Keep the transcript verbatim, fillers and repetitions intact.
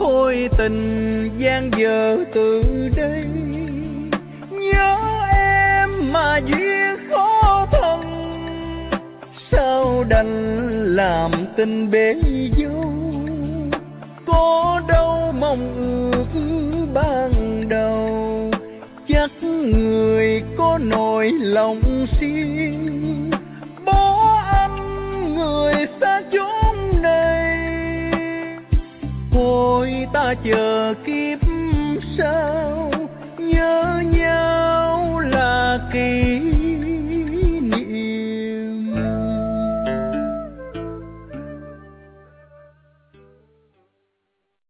thôi tình gian dở từ đây. Nhớ em mà duyên khó thân, sao đành làm tình bể dâu. Có đâu mong ước ban đầu, chắc người có nỗi lòng riêng. Bỏ anh người xa chốn này, thôi ta chờ kiếp sau.